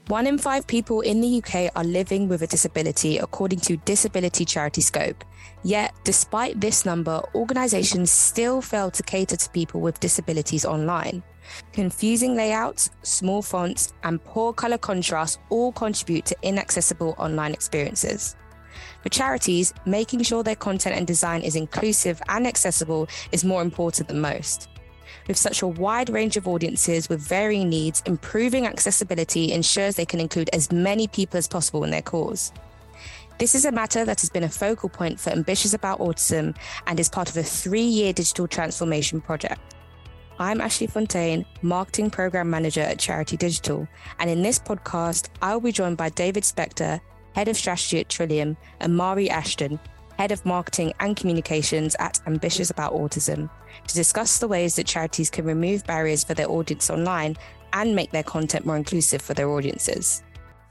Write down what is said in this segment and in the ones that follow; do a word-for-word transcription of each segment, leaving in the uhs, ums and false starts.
One in five people in the U K are living with a disability, according to Disability Charity Scope. Yet, despite this number, organisations still fail to cater to people with disabilities online. Confusing layouts, small fonts, and poor colour contrast all contribute to inaccessible online experiences. For charities, making sure their content and design is inclusive and accessible is more important than most. With such a wide range of audiences with varying needs, improving accessibility ensures they can include as many people as possible in their cause. This is a matter that has been a focal point for Ambitious About Autism and is part of a three-year digital transformation project. I'm Ashley Fontaine, Marketing Programme Manager at Charity Digital, and in this podcast, I will be joined by David Spector, Head of Strategy at Trillium, and Mari Ashton, Head of Marketing and Communications at Ambitious About Autism, to discuss the ways that charities can remove barriers for their audience online and make their content more inclusive for their audiences.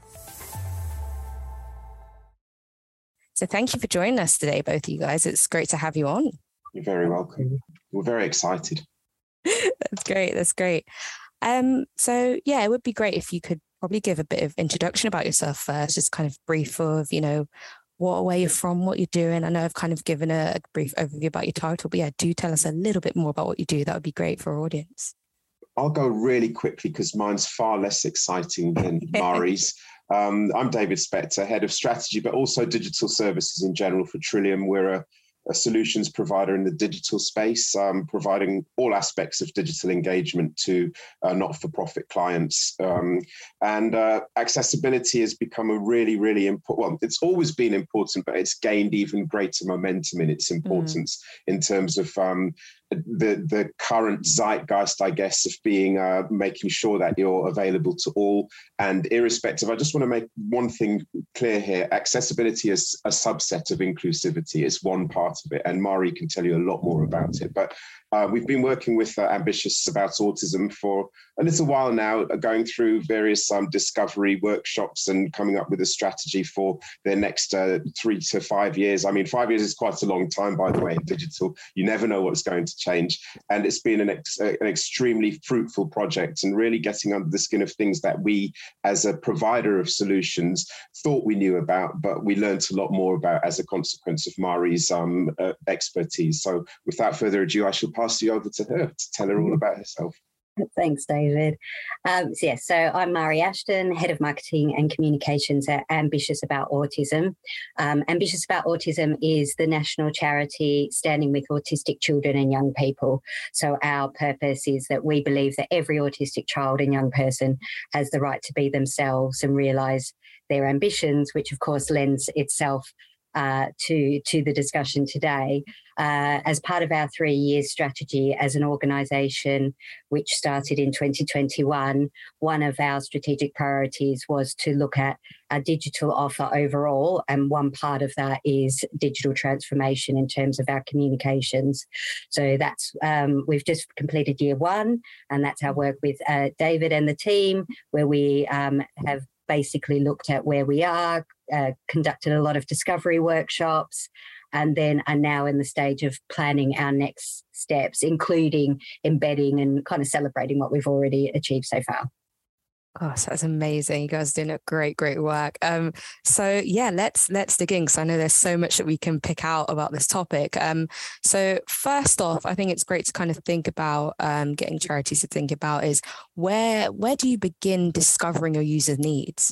So thank you for joining us today, both of you guys. It's great to have you on. You're very welcome. We're very excited. That's great. That's great. Um, so yeah, it would be great if you could probably give a bit of introduction about yourself first, just kind of brief of, you know, what, where you're from, what you're doing. I know I've kind of given a, a brief overview about your title, but yeah, do tell us a little bit more about what you do. That would be great for our audience. I'll go really quickly because mine's far less exciting than Mari's. Um, I'm David Spector, Head of Strategy, but also Digital Services in general for Trillium. We're a, a solutions provider in the digital space, um, providing all aspects of digital engagement to uh, not-for-profit clients. Um, and uh, accessibility has become a really, really important, well, it's always been important, but it's gained even greater momentum in its importance mm. in terms of um, the the current zeitgeist, I guess, of being uh, making sure that you're available to all and irrespective. I just want to make one thing clear here. Accessibility is a subset of inclusivity. It's one part of it, and Mari can tell you a lot more about it. But uh, we've been working with uh, Ambitious About Autism for a little while now, uh, going through various um, discovery workshops and coming up with a strategy for their next uh, three to five years. I mean, five years is quite a long time, by the way, in digital. You never know what's going to change. And it's been an, ex- an extremely fruitful project and really getting under the skin of things that we, as a provider of solutions, thought we knew about, but we learned a lot more about as a consequence of Mari's um, uh, expertise. So without further ado, I shall pass you over to her to tell her all about herself. Thanks, David. Um, so, yeah, so I'm Mari Ashton, Head of Marketing and Communications at Ambitious About Autism. Um, Ambitious About Autism is the national charity standing with autistic children and young people. So our purpose is that we believe that every autistic child and young person has the right to be themselves and realise their ambitions, which of course lends itself Uh, to, to the discussion today. Uh, as part of our three-year strategy as an organisation, which started in twenty twenty-one, one of our strategic priorities was to look at our digital offer overall, and one part of that is digital transformation in terms of our communications. So that's um, we've just completed year one, and that's our work with uh, David and the team, where we um, have basically looked at where we are, uh, conducted a lot of discovery workshops, and then are now in the stage of planning our next steps, including embedding and kind of celebrating what we've already achieved so far. Gosh, that's amazing. You guys are doing a great, great work. Um, so yeah, let's let's dig in, because I know there's so much that we can pick out about this topic. Um, so first off, I think it's great to kind of think about um, getting charities to think about is where where do you begin discovering your user needs?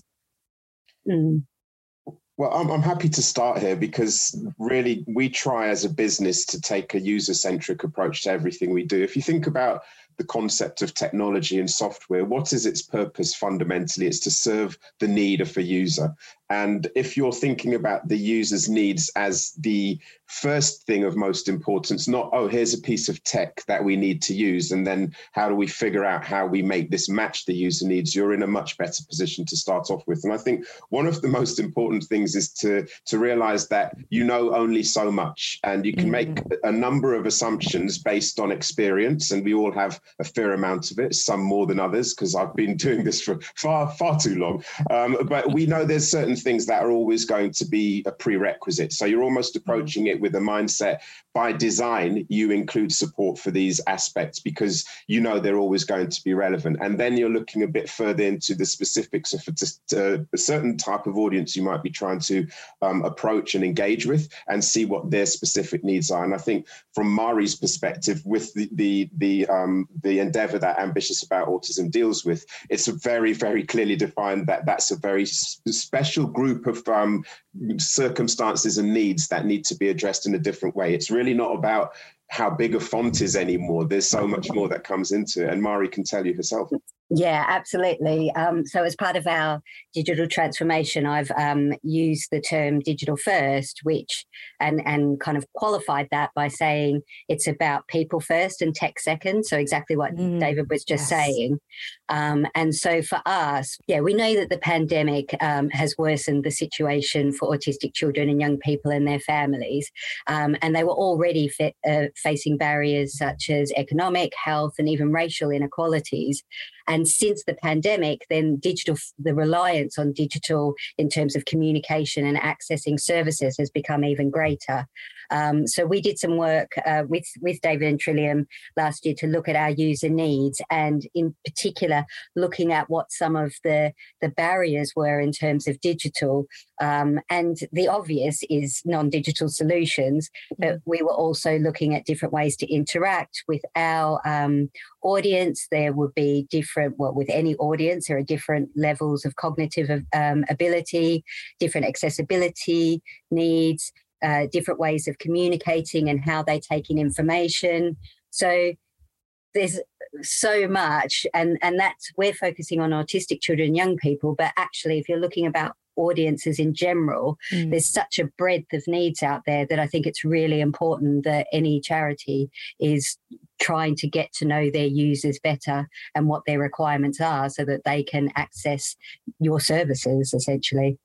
Mm. Well, I'm, I'm happy to start here because really we try as a business to take a user-centric approach to everything we do. If you think about the concept of technology and software, what is its purpose fundamentally? It's to serve the need of a user. And if you're thinking about the user's needs as the first thing of most importance, not, oh, here's a piece of tech that we need to use, and then how do we figure out how we make this match the user needs, you're in a much better position to start off with. And I think one of the most important things is to, to realize that you know only so much, and you can make a number of assumptions based on experience, and we all have a fair amount of it, some more than others, because I've been doing this for far, far too long. Um, but we know there's certain things that are always going to be a prerequisite. So you're almost approaching it with a mindset, by design, you include support for these aspects because you know they're always going to be relevant. And then you're looking a bit further into the specifics of a, a certain type of audience you might be trying to um, approach and engage with, and see what their specific needs are. And I think from Mari's perspective, with the the the, um, the endeavor that Ambitious About Autism deals with, it's a very, very clearly defined that that's a very special group of um, circumstances and needs that need to be addressed in a different way. It's really not about how big a font is anymore. There's so much more that comes into it, and Mari can tell you herself. Yeah, absolutely. Um, so as part of our digital transformation, I've um, used the term digital first, which and and kind of qualified that by saying it's about people first and tech second. So exactly what mm, David was just yes. saying. Um, and so for us, yeah, we know that the pandemic um, has worsened the situation for autistic children and young people and their families. Um, and they were already fa- uh, facing barriers such as economic, health, and even racial inequalities. And since the pandemic, then digital, the reliance on digital in terms of communication and accessing services has become even greater. Um, so we did some work uh, with, with David and Trillium last year to look at our user needs, and in particular, looking at what some of the, the barriers were in terms of digital. Um, and the obvious is non-digital solutions, but we were also looking at different ways to interact with our um, audience. There would be different, well, with any audience, there are different levels of cognitive um, ability, different accessibility needs, uh, different ways of communicating and how they take in information. So there's so much, and, and that's, we're focusing on autistic children and young people, but actually if you're looking about audiences in general, mm. there's such a breadth of needs out there that I think it's really important that any charity is trying to get to know their users better and what their requirements are so that they can access your services, essentially.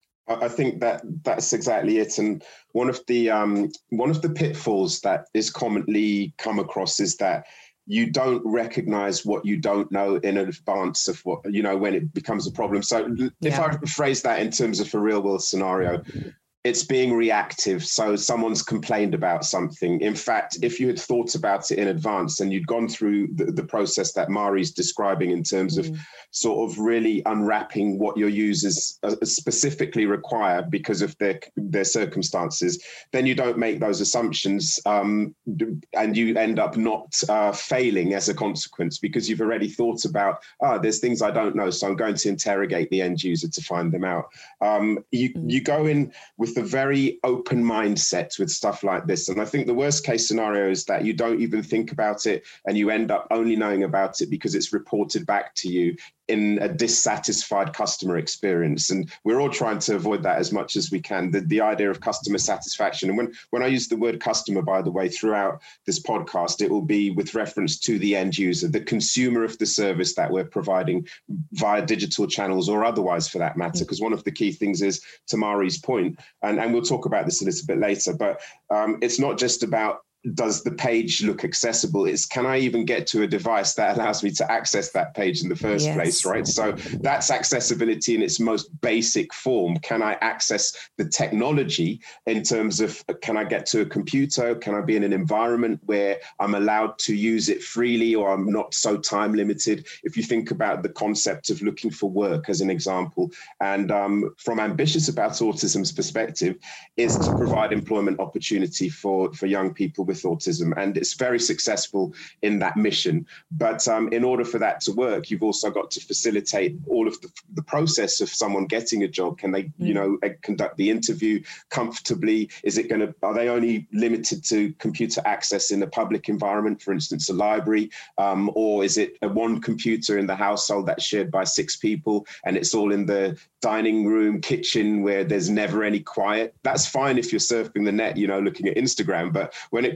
I think that that's exactly it. And one of the um, one of the pitfalls that is commonly come across is that you don't recognize what you don't know in advance of what, you know, when it becomes a problem. So yeah. if I phrase that in terms of a real world scenario, it's being reactive. So someone's complained about something. In fact, if you had thought about it in advance and you'd gone through the, the process that Mari's describing in terms mm. of sort of really unwrapping what your users specifically require because of their their circumstances, then you don't make those assumptions um, and you end up not uh, failing as a consequence because you've already thought about, ah, oh, there's things I don't know, so I'm going to interrogate the end user to find them out. Um, you, mm. you go in with a very open mindset with stuff like this. And I think the worst case scenario is that you don't even think about it and you end up only knowing about it because it's reported back to you in a dissatisfied customer experience. And we're all trying to avoid that as much as we can. The, the idea of customer satisfaction. And when, when I use the word customer, by the way, throughout this podcast, it will be with reference to the end user, the consumer of the service that we're providing via digital channels or otherwise for that matter. Because one of the key things is, to Mari's point, and, and we'll talk about this a little bit later, but um, it's not just about does the page look accessible? It's can I even get to a device that allows me to access that page in the first yes. place, right? So that's accessibility in its most basic form. Can I access the technology in terms of, can I get to a computer? Can I be in an environment where I'm allowed to use it freely or I'm not so time limited? If you think about the concept of looking for work as an example, and um, from Ambitious About Autism's perspective, is to provide employment opportunity for, for young people with with autism, and it's very successful in that mission. But um, in order for that to work, you've also got to facilitate all of the, the process of someone getting a job. Can they, mm. you know, conduct the interview comfortably? Is it going to, are they only limited to computer access in a public environment, for instance, a library, um, or is it a one computer in the household that's shared by six people and it's all in the dining room, kitchen, where there's never any quiet? That's fine if you're surfing the net, you know, looking at Instagram. But when it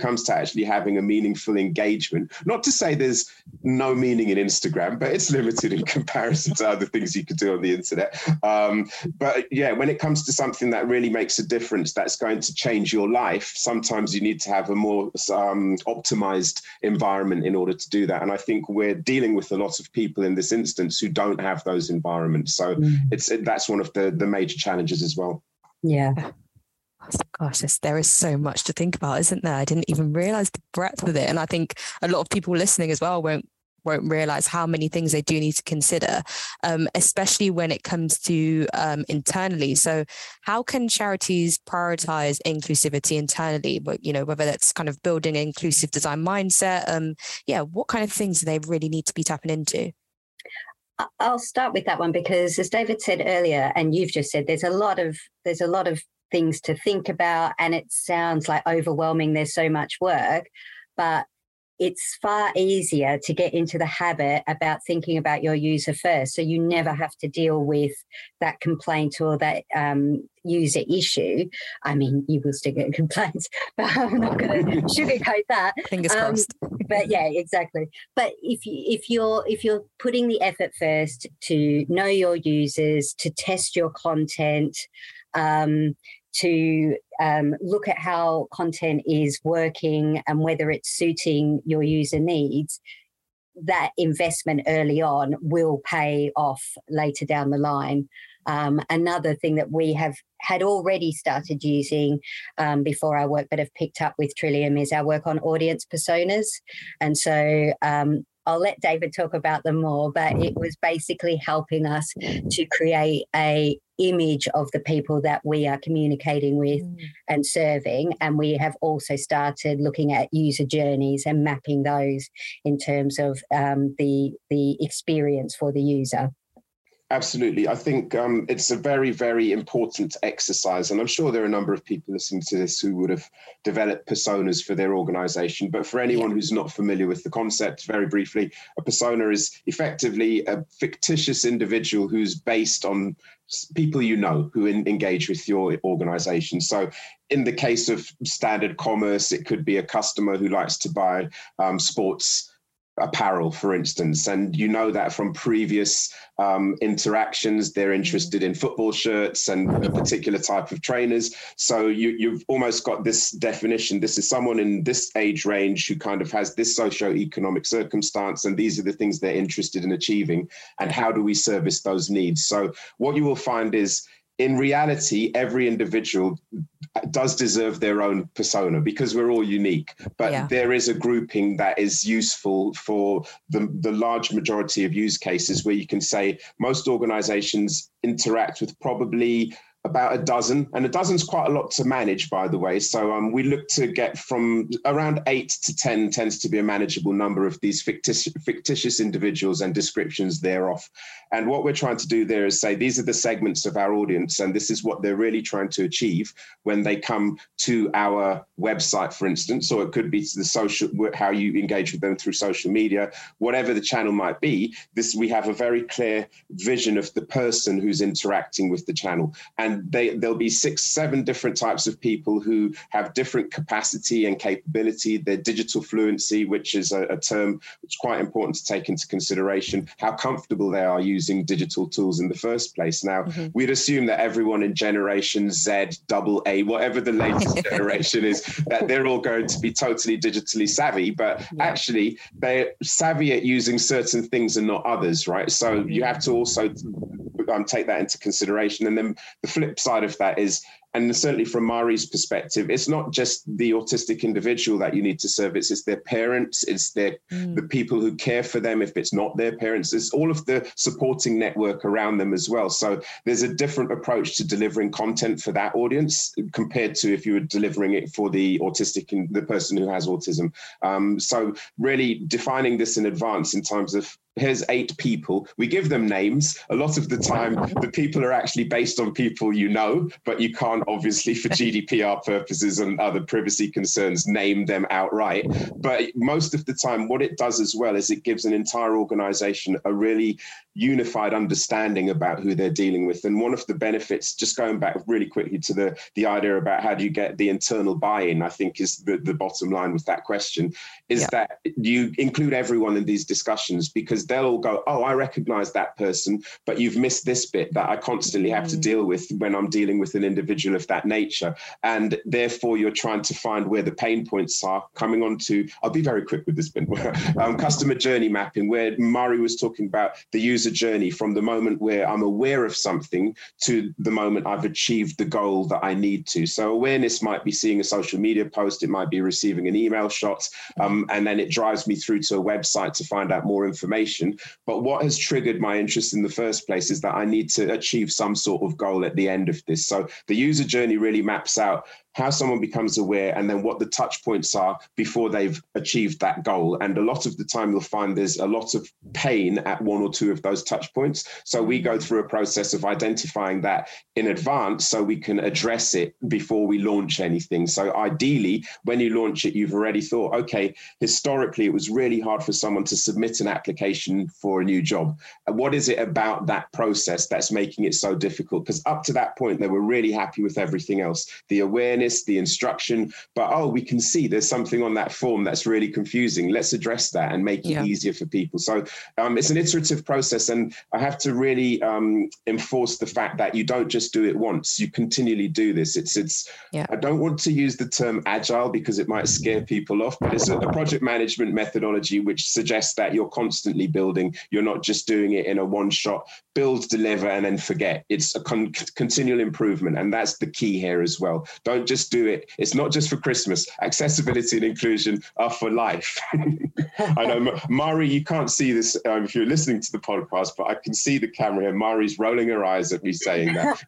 comes to actually having a meaningful engagement, not to say there's no meaning in Instagram, but it's limited in comparison to other things you could do on the internet. Um, but yeah, when it comes to something that really makes a difference, that's going to change your life, sometimes you need to have a more um, optimized environment in order to do that. And I think we're dealing with a lot of people in this instance who don't have those environments. So mm. it's that's one of the, the major challenges as well. Yeah. Gosh, there is so much to think about, isn't there? I didn't even realize the breadth of it. And I think a lot of people listening as well won't won't realize how many things they do need to consider, um, especially when it comes to um, internally. So how can charities prioritize inclusivity internally? But, you know, whether that's kind of building an inclusive design mindset, um, yeah, what kind of things do they really need to be tapping into? I'll start with that one because, as David said earlier, and you've just said, there's a lot of there's a lot of things to think about, and it sounds like overwhelming. There's so much work, but it's far easier to get into the habit about thinking about your user first. So you never have to deal with that complaint or that um, user issue. I mean, you will still get complaints, but I'm not going to sugarcoat that. Fingers um, crossed. But yeah, exactly. But if you if you're if you're putting the effort first to know your users, to test your content, um, to um, look at how content is working and whether it's suiting your user needs, that investment early on will pay off later down the line. Um, another thing that we have had already started using um, before our work but have picked up with Trillium is our work on audience personas. And so um, I'll let David talk about them more, but it was basically helping us to create a image of the people that we are communicating with mm. and serving. And we have also started looking at user journeys and mapping those in terms of um, the, the experience for the user. Absolutely. I think um, it's a very, very important exercise. And I'm sure there are a number of people listening to this who would have developed personas for their organization. But for anyone who's not familiar with the concept, very briefly, a persona is effectively a fictitious individual who's based on people you know who in, engage with your organization. So in the case of standard commerce, it could be a customer who likes to buy um, sports apparel, for instance, and you know that from previous um, interactions, they're interested in football shirts and a particular type of trainers. So you, you've almost got this definition. This is someone in this age range who kind of has this socio-economic circumstance, and these are the things they're interested in achieving. And how do we service those needs? So what you will find is, in reality, every individual does deserve their own persona because we're all unique, but yeah. there is a grouping that is useful for the, the large majority of use cases where you can say most organizations interact with probably about a dozen, and a dozen's quite a lot to manage, by the way. So um, we look to get from around eight to ten tends to be a manageable number of these fictitious, fictitious individuals and descriptions thereof. And what we're trying to do there is say, these are the segments of our audience, and this is what they're really trying to achieve when they come to our website, for instance, or it could be to the social, how you engage with them through social media, whatever the channel might be. This, we have a very clear vision of the person who's interacting with the channel. And They, there'll be six, seven different types of people who have different capacity and capability, their digital fluency, which is a, a term which is quite important to take into consideration, how comfortable they are using digital tools in the first place. Now, mm-hmm. we'd assume that everyone in generation Z, double A, whatever the latest generation is, that they're all going to be totally digitally savvy, but yeah. actually they're savvy at using certain things and not others, right? So you have to also um, take that into consideration. And then the flip side of that is, and certainly from Mari's perspective, it's not just the autistic individual that you need to service, it's their parents, it's their mm. the people who care for them if it's not their parents, it's all of the supporting network around them as well. So there's a different approach to delivering content for that audience compared to if you were delivering it for the autistic and the person who has autism. Um, so really defining this in advance in terms of, here's eight people. We give them names. A lot of the time, the people are actually based on people you know, but you can't obviously for G D P R purposes and other privacy concerns, name them outright. But most of the time, what it does as well is it gives an entire organization a really unified understanding about who they're dealing with. And one of the benefits, just going back really quickly to the, the idea about how do you get the internal buy-in, I think is the, the bottom line with that question, is yeah. that you include everyone in these discussions, because they'll all go, oh, I recognize that person, but you've missed this bit that I constantly have mm. to deal with when I'm dealing with an individual of that nature. And therefore, you're trying to find where the pain points are. Coming on to, I'll be very quick with this bit, um, customer journey mapping, where Mari was talking about the user journey from the moment where I'm aware of something to the moment I've achieved the goal that I need to. So awareness might be seeing a social media post, it might be receiving an email shot, um, and then it drives me through to a website to find out more information. But what has triggered my interest in the first place is that I need to achieve some sort of goal at the end of this. So the user journey really maps out how someone becomes aware and then what the touch points are before they've achieved that goal. And a lot of the time you'll find there's a lot of pain at one or two of those touch points. So we go through a process of identifying that in advance so we can address it before we launch anything. So ideally, when you launch it, you've already thought, okay, historically, it was really hard for someone to submit an application for a new job. What is it about that process that's making it so difficult? Because up to that point, they were really happy with everything else, the awareness, the instruction, but oh, we can see there's something on that form that's really confusing. Let's address that and make it yeah. easier for people. So um, it's an iterative process, and I have to really um, enforce the fact that you don't just do it once. You continually do this. It's it's. Yeah. I don't want to use the term agile because it might scare people off, but it's a, a project management methodology which suggests that you're constantly building. You're not just doing it in a one shot, build, deliver, and then forget. It's a con- continual improvement, and that's the key here as well. Don't just do it. It's not just for Christmas. Accessibility and inclusion are for life. I know, Mari, you can't see this um, if you're listening to the podcast, but I can see the camera here. Mari's rolling her eyes at me saying that.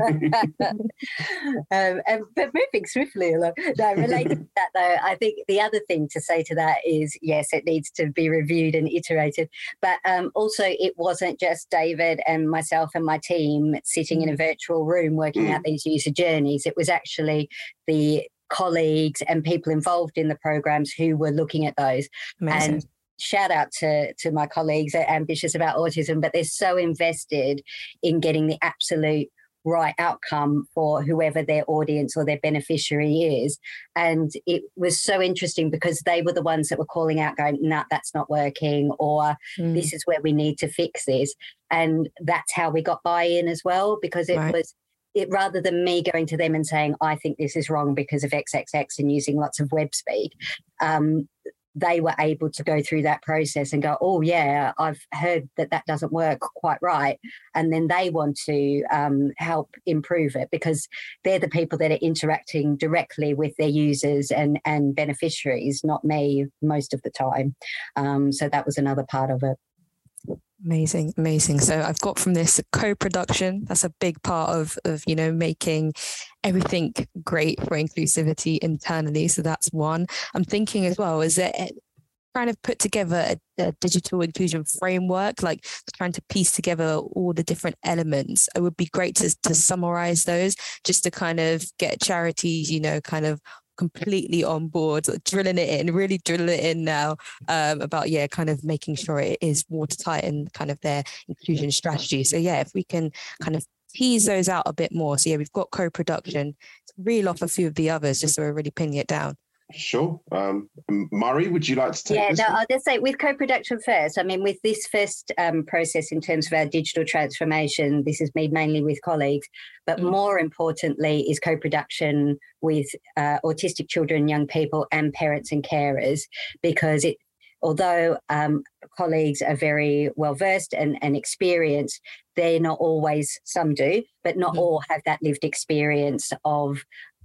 um, and, but moving swiftly along. No, related to that though, I think the other thing to say to that is, yes, it needs to be reviewed and iterated, but um, also it wasn't just David and myself and my team sitting in a virtual room working mm. out these user journeys. It was actually the colleagues and people involved in the programs who were looking at those. Amazing. And shout out to, to my colleagues at Ambitious About Autism, but they're so invested in getting the absolute right outcome for whoever their audience or their beneficiary is. And it was so interesting because they were the ones that were calling out going, no, nah, that's not working, or mm. this is where we need to fix this. And that's how we got buy-in as well, because it right. was It, rather than me going to them and saying, I think this is wrong because of X X X and using lots of web speak, um, they were able to go through that process and go, oh, yeah, I've heard that that doesn't work quite right. And then they want to um, help improve it because they're the people that are interacting directly with their users and, and beneficiaries, not me most of the time. Um, so that was another part of it. Amazing, amazing. So I've got from this co-production. That's a big part of, of, you know, making everything great for inclusivity internally. So that's one. I'm thinking as well, is that trying to put together a, a digital inclusion framework, like trying to piece together all the different elements. It would be great to, to summarize those just to kind of get charities, you know, kind of completely on board, drilling it in, really drilling it in now um, about, yeah, kind of making sure it is watertight in kind of their inclusion strategy. So yeah, if we can kind of tease those out a bit more. So yeah, we've got co-production, reel off a few of the others just so we're really pinning it down. Sure. Um, Mari, would you like to take yeah, this? Yeah, no, one? I'll just say with co-production first. I mean, with this first um, process in terms of our digital transformation, this is made mainly with colleagues, but mm. more importantly is co-production with uh, autistic children, young people and parents and carers, because it, although um, colleagues are very well versed and, and experienced, they're not always, some do, but not mm. all have that lived experience of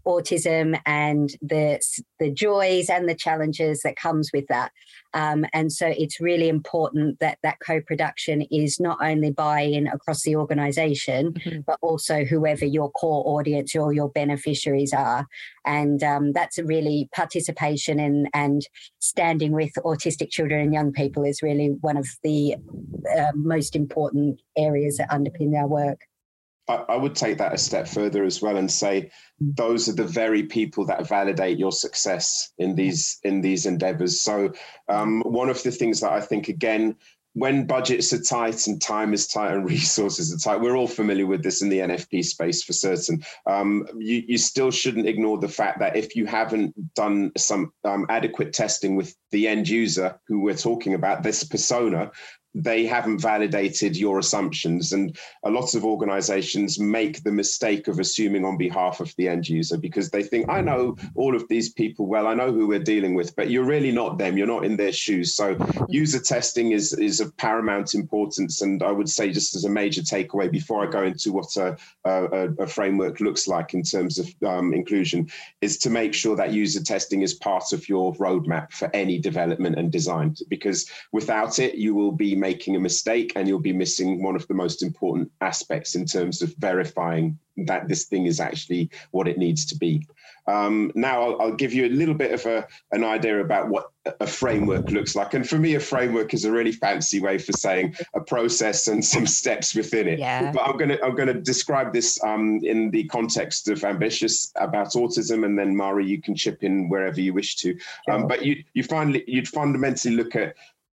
autism and the the joys and the challenges that comes with that. Um, and so it's really important that that co-production is not only buy-in across the organisation, mm-hmm. but also whoever your core audience or your beneficiaries are. And um, that's a really participation in and standing with autistic children and young people is really one of the uh, most important areas that underpin our work. I, I would take that a step further as well and say those are the very people that validate your success in these in these endeavors. So um, one of the things that I think, again, when budgets are tight and time is tight and resources are tight, we're all familiar with this in the N F P space for certain. Um, you, you still shouldn't ignore the fact that if you haven't done some um, adequate testing with the end user who we're talking about, this persona, they haven't validated your assumptions. And a lot of organizations make the mistake of assuming on behalf of the end user because they think, I know all of these people well, I know who we're dealing with, but you're really not them, you're not in their shoes. So user testing is, is of paramount importance. And I would say, just as a major takeaway before I go into what a, a, a framework looks like in terms of um, inclusion, is to make sure that user testing is part of your roadmap for any development and design, because without it, you will be making a mistake and you'll be missing one of the most important aspects in terms of verifying that this thing is actually what it needs to be. Um, now, I'll, I'll give you a little bit of a, an idea about what a framework looks like. And for me, a framework is a really fancy way for saying a process and some steps within it. Yeah. But I'm going to I'm going to describe this um, in the context of Ambitious About Autism, and then Mari, you can chip in wherever you wish to. Sure. Um, but you you finally you'd fundamentally look at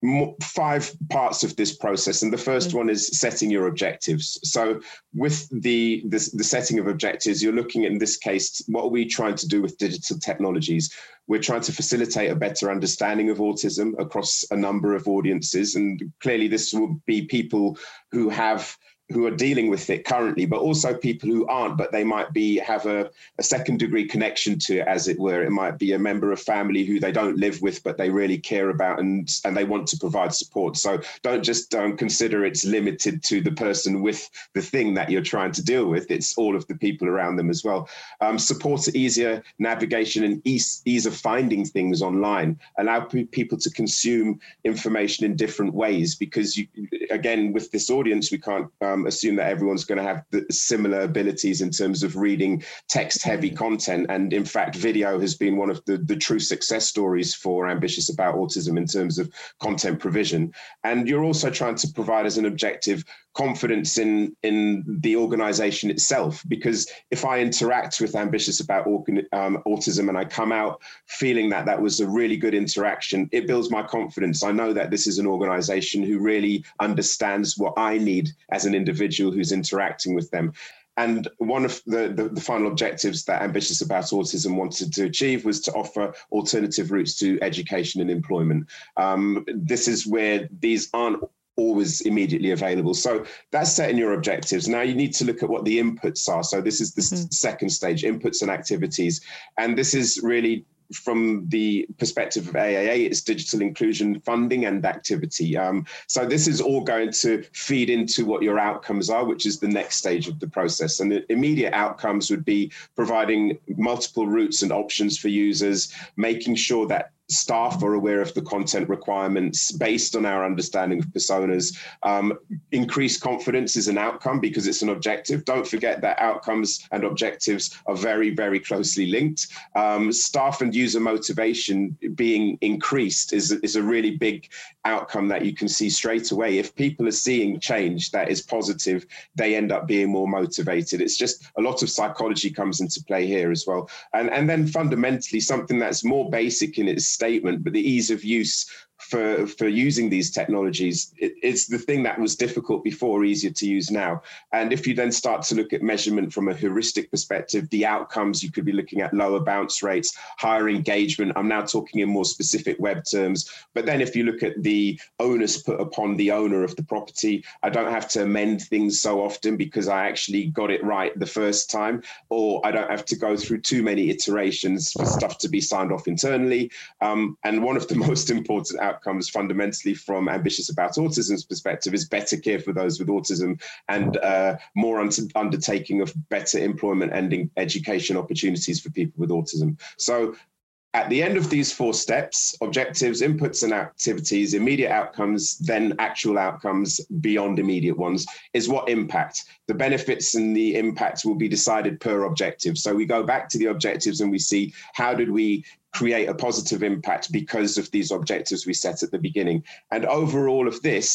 five parts of this process, and the first one is setting your objectives. So with the, the the setting of objectives, you're looking at, in this case, what are we trying to do with digital technologies? We're trying to facilitate a better understanding of autism across a number of audiences, and clearly this will be people who have who are dealing with it currently, but also people who aren't, but they might be have a, a second degree connection to it, as it were. It might be a member of family who they don't live with, but they really care about and, and they want to provide support. So don't just um, consider it's limited to the person with the thing that you're trying to deal with. It's all of the people around them as well. Um, support easier navigation and ease, ease of finding things online. Allow p- people to consume information in different ways, because you, again, with this audience, we can't um, assume that everyone's going to have the similar abilities in terms of reading text-heavy content. And in fact, video has been one of the, the true success stories for Ambitious About Autism in terms of content provision. And you're also trying to provide as an objective confidence in, in the organization itself, because if I interact with Ambitious About um, Autism and I come out feeling that that was a really good interaction, it builds my confidence. I know that this is an organization who really understands what I need as an individual who's interacting with them. And one of the, the, the final objectives that Ambitious About Autism wanted to achieve was to offer alternative routes to education and employment. Um, this is where these aren't always immediately available. So that's setting your objectives. Now you need to look at what the inputs are. So this is the mm-hmm. second stage, inputs and activities. And this is really from the perspective of A A A, it's digital inclusion funding and activity. Um, so this is all going to feed into what your outcomes are, which is the next stage of the process. And the immediate outcomes would be providing multiple routes and options for users, making sure that staff are aware of the content requirements based on our understanding of personas. Um, increased confidence is an outcome because it's an objective. Don't forget that outcomes and objectives are very, very closely linked. Um, staff and user motivation being increased is, is a really big outcome that you can see straight away. If people are seeing change that is positive, they end up being more motivated. It's just a lot of psychology comes into play here as well. And, and then fundamentally, something that's more basic in its statement, but the ease of use for for using these technologies, it, it's the thing that was difficult before, easier to use now. And if you then start to look at measurement from a heuristic perspective, the outcomes, you could be looking at lower bounce rates, higher engagement. I'm now talking in more specific web terms. But then if you look at the onus put upon the owner of the property, I don't have to amend things so often because I actually got it right the first time, or I don't have to go through too many iterations for stuff to be signed off internally. Um, and one of the most important outcomes fundamentally from Ambitious About Autism's perspective is better care for those with autism and uh, more un- undertaking of better employment and education opportunities for people with autism. So at the end of these four steps, objectives, inputs and activities, immediate outcomes, then actual outcomes beyond immediate ones, is what impact. The benefits and the impact will be decided per objective. So we go back to the objectives and we see, how did we create a positive impact because of these objectives we set at the beginning? And over all of this,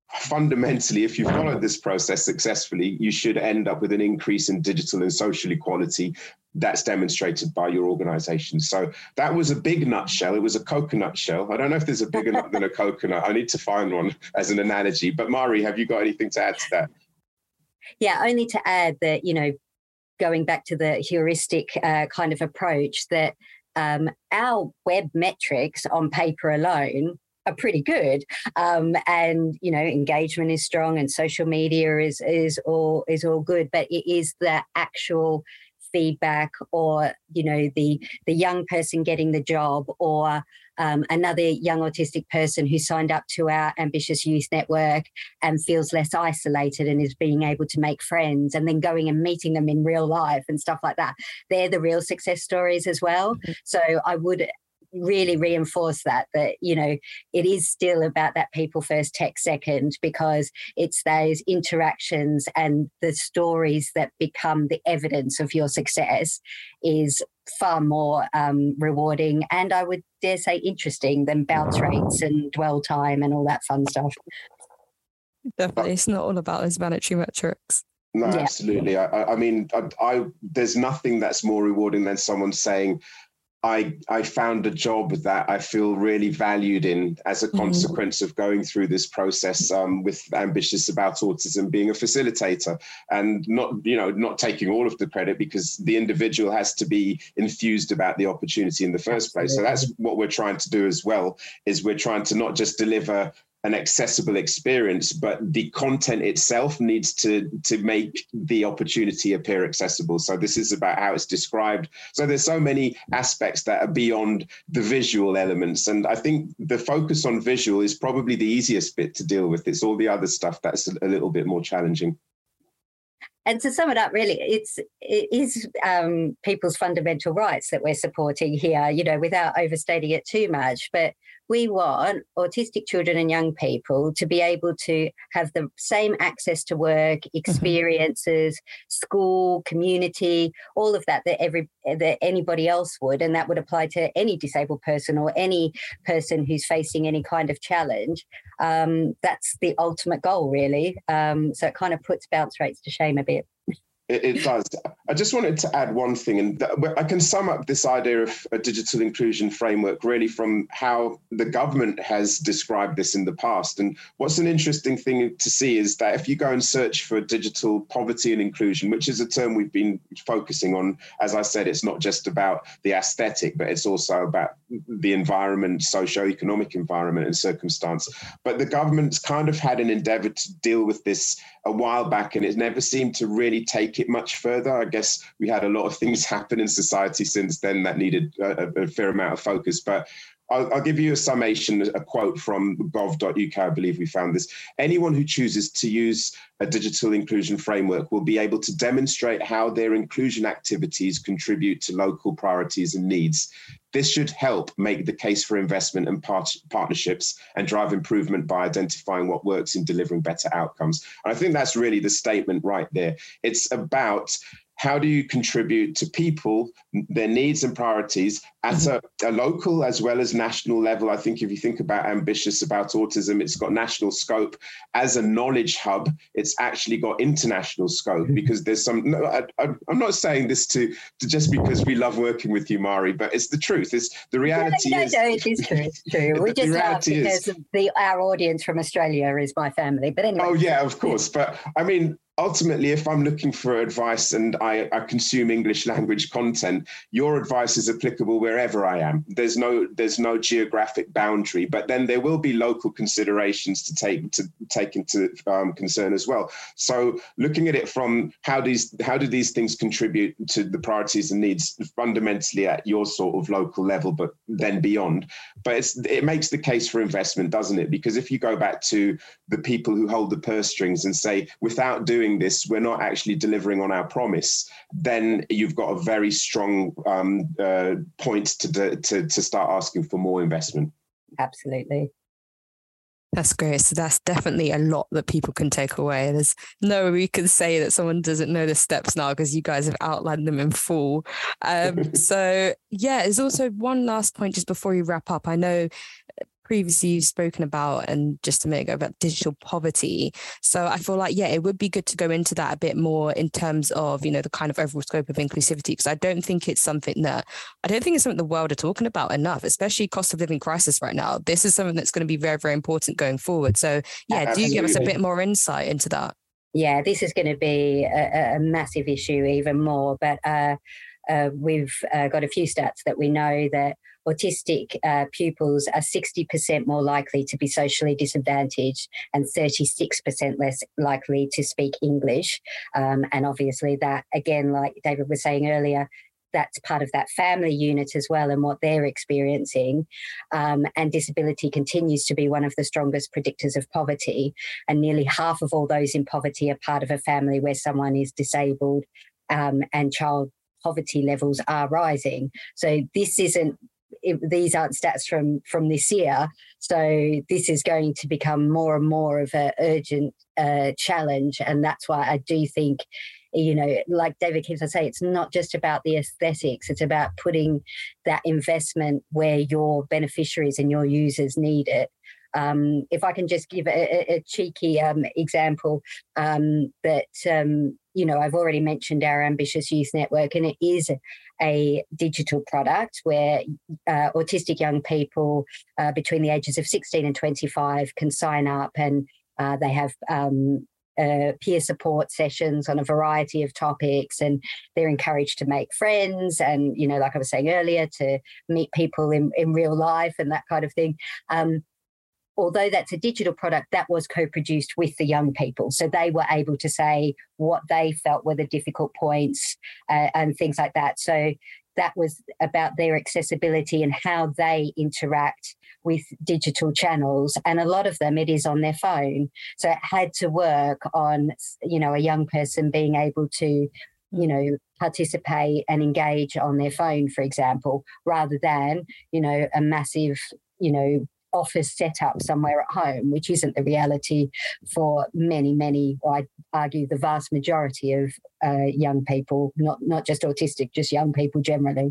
fundamentally, if you follow this process successfully, you should end up with an increase in digital and social equality that's demonstrated by your organization. So that was a big nutshell. It was a coconut shell. I don't know if there's a bigger nut than a coconut. I need to find one as an analogy. But Mari, have you got anything to add to that? Yeah, only to add that, you know, going back to the heuristic uh, kind of approach, that um, our web metrics on paper alone are pretty good, um, and you know, engagement is strong, and social media is is all is all good. But it is the actual feedback, or you know, the the young person getting the job, or um, another young autistic person who signed up to our Ambitious Youth Network and feels less isolated and is being able to make friends, and then going and meeting them in real life and stuff like that. They're the real success stories as well. Mm-hmm. So I would really reinforce that, that, you know, it is still about that people first, tech second, because it's those interactions and the stories that become the evidence of your success is far more um, rewarding, and I would dare say interesting, than bounce rates and dwell time and all that fun stuff. Definitely. It's not all about those monetary metrics. No, yeah. absolutely. I, I mean, I, I there's nothing that's more rewarding than someone saying, I, I found a job that I feel really valued in as a consequence mm. of going through this process um, with Ambitious About Autism, being a facilitator, and not, you know, not taking all of the credit, because the individual has to be enthused about the opportunity in the first Absolutely. place. So that's what we're trying to do as well, is we're trying to not just deliver an accessible experience, but the content itself needs to to make the opportunity appear accessible. So this is about how it's described. So there's so many aspects that are beyond the visual elements. And I think the focus on visual is probably the easiest bit to deal with. It's all the other stuff that's a little bit more challenging. And to sum it up, really, it's it is um, people's fundamental rights that we're supporting here, you know, without overstating it too much. But we want autistic children and young people to be able to have the same access to work, experiences, mm-hmm. school, community, all of that that every that anybody else would, and that would apply to any disabled person or any person who's facing any kind of challenge. Um, that's the ultimate goal, really. Um, so it kind of puts bounce rates to shame a bit. It, it does. I just wanted to add one thing, and I can sum up this idea of a digital inclusion framework really from how the government has described this in the past. And what's an interesting thing to see is that if you go and search for digital poverty and inclusion, which is a term we've been focusing on, as I said, it's not just about the aesthetic, but it's also about the environment, socio-economic environment and circumstance. But the government's kind of had an endeavor to deal with this a while back, and it never seemed to really take it much further. I guess we had a lot of things happen in society since then that needed a, a fair amount of focus. But I'll, I'll give you a summation, a quote from gov dot U K, I believe we found this. Anyone who chooses to use a digital inclusion framework will be able to demonstrate how their inclusion activities contribute to local priorities and needs. This should help make the case for investment and part- partnerships and drive improvement by identifying what works in delivering better outcomes. And I think that's really the statement right there. It's about how do you contribute to people, their needs and priorities at mm-hmm. a, a local as well as national level. I think if you think about Ambitious About Autism, it's got national scope. As a knowledge hub, it's actually got international scope, because there's some, no, I, I, I'm not saying this to, to just because we love working with you, Mari, but it's the truth. It's the reality no, no, is. No, it is true. It's true. We just laugh because of the, our audience from Australia is my family. But anyway. Oh, yeah, of course. But I mean, ultimately, if I'm looking for advice and I, I consume English language content, your advice is applicable wherever I am. There's no there's no geographic boundary, but then there will be local considerations to take to take into um, concern as well. So looking at it from how these how do these things contribute to the priorities and needs fundamentally at your sort of local level, but then beyond. But it's, it makes the case for investment, doesn't it? Because if you go back to the people who hold the purse strings and say, without doing this, we're not actually delivering on our promise, then you've got a very strong um, uh, point to, to to start asking for more investment. Absolutely. That's great. So that's definitely a lot that people can take away. There's no way we can say that someone doesn't know the steps now, because you guys have outlined them in full. Um, so yeah, there's also one last point just before you wrap up. I know previously you've spoken about, and just a minute ago, about digital poverty. So I feel like, yeah, it would be good to go into that a bit more in terms of, you know, the kind of overall scope of inclusivity, because I don't think it's something that, I don't think it's something the world are talking about enough, especially cost of living crisis right now. This is something that's going to be very, very important going forward. So yeah, Absolutely. do give us a bit more insight into that. Yeah, this is going to be a, a massive issue even more, but uh, uh, we've uh, got a few stats that we know that autistic uh, pupils are sixty percent more likely to be socially disadvantaged and thirty-six percent less likely to speak English. Um, and obviously that, again, like David was saying earlier, that's part of that family unit as well and what they're experiencing. Um, and disability continues to be one of the strongest predictors of poverty. And nearly half of all those in poverty are part of a family where someone is disabled, um, and child poverty levels are rising. So this isn't, it, these aren't stats from, from this year. So this is going to become more and more of an urgent uh, challenge. And that's why I do think, you know, like David keeps on saying, it's not just about the aesthetics. It's about putting that investment where your beneficiaries and your users need it. Um, if I can just give a, a, a cheeky um, example um, that, um, you know, I've already mentioned our Ambitious Youth Network, and it is a digital product where uh, autistic young people uh, between the ages of sixteen and twenty-five can sign up, and uh, they have um, uh, peer support sessions on a variety of topics, and they're encouraged to make friends and, you know, like I was saying earlier, to meet people in, in real life and that kind of thing. Um, although that's a digital product, that was co-produced with the young people. So they were able to say what they felt were the difficult points uh, and things like that. So that was about their accessibility and how they interact with digital channels. And a lot of them, it is on their phone. So it had to work on, you know, a young person being able to, you know, participate and engage on their phone, for example, rather than, you know, a massive, you know, office setup somewhere at home, which isn't the reality for many, many, or I'd argue the vast majority of uh, young people, not not just autistic, just young people generally.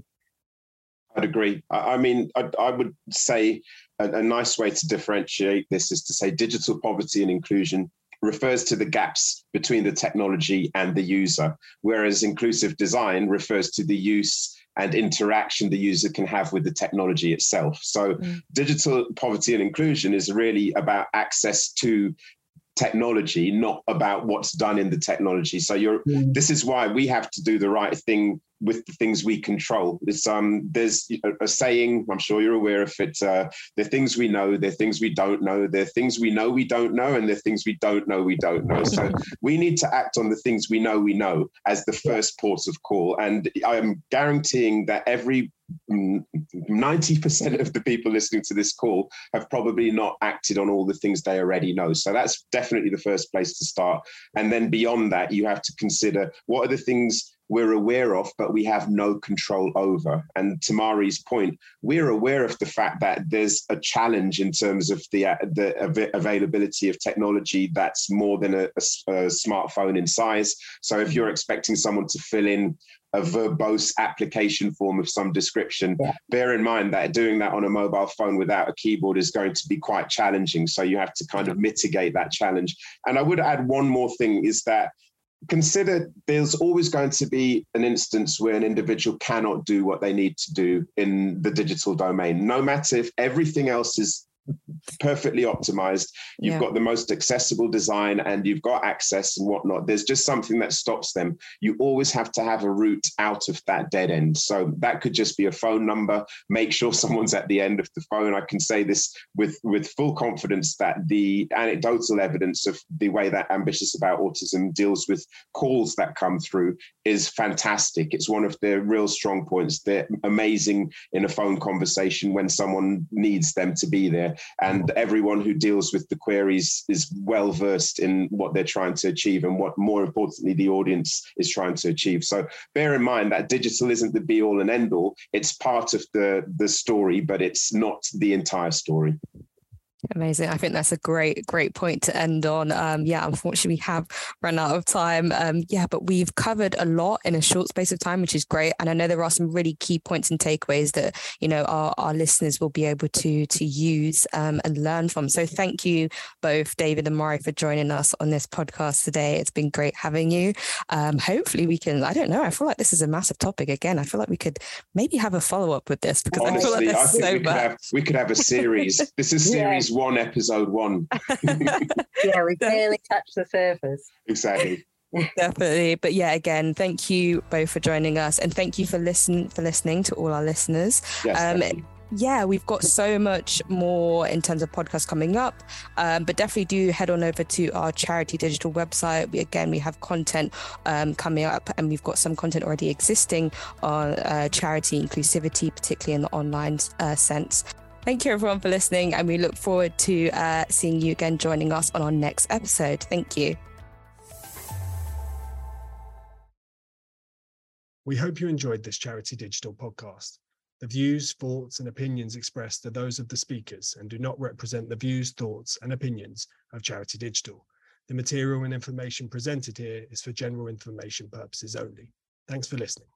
I'd agree. I mean, I, I would say a, a nice way to differentiate this is to say digital poverty and inclusion refers to the gaps between the technology and the user, whereas inclusive design refers to the use and interaction the user can have with the technology itself. So mm. digital poverty and inclusion is really about access to technology, not about what's done in the technology. So you're, mm. this is why we have to do the right thing with the things we control. It's, um, there's a, a saying, I'm sure you're aware of it, uh, there are things we know, there are things we don't know, there are things we know we don't know, and there are things we don't know we don't know. So we need to act on the things we know we know as the first port of call. And I'm guaranteeing that every ninety percent of the people listening to this call have probably not acted on all the things they already know. So that's definitely the first place to start. And then beyond that, you have to consider what are the things we're aware of, but we have no control over. And to Mari's point, we're aware of the fact that there's a challenge in terms of the, uh, the av- availability of technology that's more than a, a, a smartphone in size. So if you're expecting someone to fill in a verbose application form of some description, yeah. bear in mind that doing that on a mobile phone without a keyboard is going to be quite challenging. So you have to kind of mitigate that challenge. And I would add one more thing is that consider there's always going to be an instance where an individual cannot do what they need to do in the digital domain, no matter if everything else is perfectly optimized, you've yeah. got the most accessible design and you've got access and whatnot. There's just something that stops them. You always have to have a route out of that dead end. So that could just be a phone number. Make sure someone's at the end of the phone. I can say this with, with full confidence that the anecdotal evidence of the way that Ambitious About Autism deals with calls that come through is fantastic. It's one of their real strong points. They're amazing in a phone conversation when someone needs them to be there. And everyone who deals with the queries is well versed in what they're trying to achieve and what, more importantly, the audience is trying to achieve. So bear in mind that digital isn't the be all and end all. It's part of the, the story, but it's not the entire story. Amazing. I think that's a great, great point to end on. Um, yeah, unfortunately, we have run out of time. Um, yeah, but we've covered a lot in a short space of time, which is great. And I know there are some really key points and takeaways that, you know, our, our listeners will be able to, to use um, and learn from. So thank you both, David and Mari, for joining us on this podcast today. It's been great having you. Um, hopefully we can, I don't know, I feel like this is a massive topic again. I feel like we could maybe have a follow-up with this because Honestly, I feel like I think so we, could have, we could have a series. This is series yeah. one, episode one. Yeah, we barely touched the surface. Exactly. Definitely. But yeah, again, thank you both for joining us, and thank you for listen for listening to all our listeners. Yes, um, yeah, we've got so much more in terms of podcasts coming up, um, but definitely do head on over to our Charity Digital website. We, again, we have content um, coming up, and we've got some content already existing on uh, charity inclusivity, particularly in the online uh, sense. Thank you everyone for listening, and we look forward to uh, seeing you again joining us on our next episode. Thank you. We hope you enjoyed this Charity Digital podcast. The views, thoughts, and opinions expressed are those of the speakers and do not represent the views, thoughts, and opinions of Charity Digital. The material and information presented here is for general information purposes only. Thanks for listening.